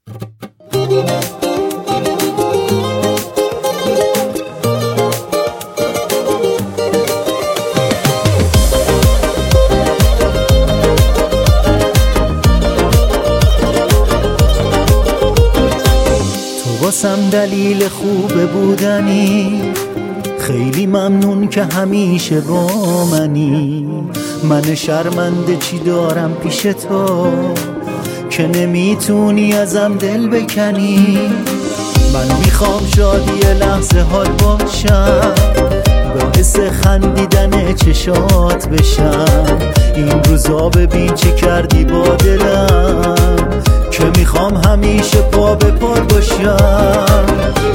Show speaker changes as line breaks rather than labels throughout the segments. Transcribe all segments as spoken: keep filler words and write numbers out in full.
واسم دلیل خوب بودنی، خیلی ممنون که همیشه با منی. من شرمنده چی دارم پیش تو که نمیتونی ازم دل بکنی. من میخوام شادی لحظه حال باشم، باعث خندیدن چشات بشم. این روزا ببین چی کردی با دلم که میخوام همیشه پا به پا باشم.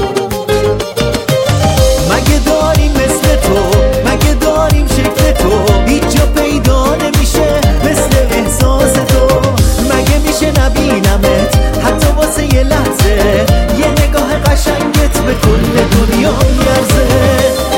مگه داریم مثل تو، مگه داریم شکل تو، هیچ جا پیدا نمیشه مثل احساس تو. مگه میشه نبینمت حتی واسه یه لحظه، یه نگاه قشنگت به کل دنیا میارزه.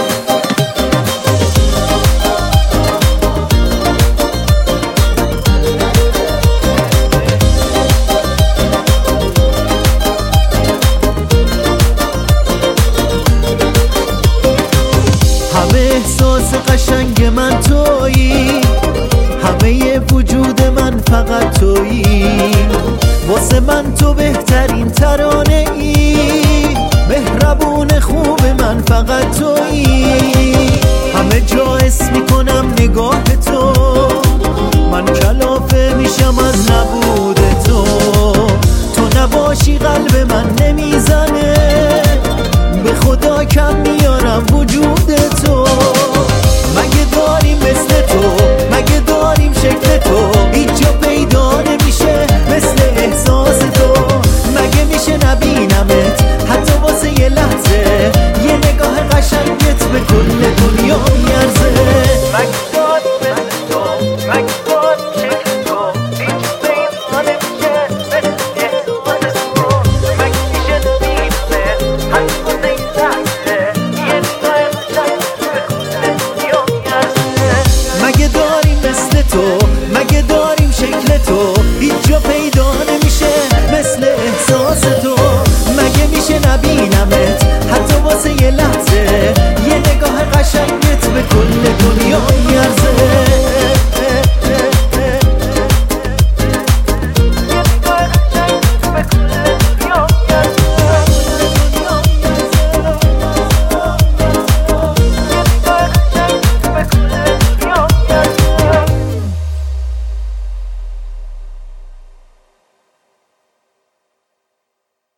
همه احساس قشنگ من تویی، همه وجود من فقط تویی. واسه من تو بهترین ترانه ای، مهربون خوب من فقط تویی. همه جا حس میکنم نگاه تو، من کلافه میشم از نبود تو. تو نباشی قلب من نمیزنه، به خدا کم میارم وجود تو. مگه داریم مثل تو، مگه داریم شکل تو، هیچ جا پیدا نمیشه مثل احساس تو. مگه میشه نبینمت حتی واسه یه لحظه، یه نگاه قشنگت به کل دنیا میارزه. مگه داریم مثل تو، مگه داریم شکل تو، هیچ جا پیدا نمیشه مثل احساس تو. مگه میشه نبینمت حتی واسه یه لحظه، یه نگاه قشنگت به کل دنیا میارزه. مگه داریم مثل تو، مگه داریم شکل تو، هیچ جا پیدا نمیشه مثل احساس تو. مگه میشه نبینمت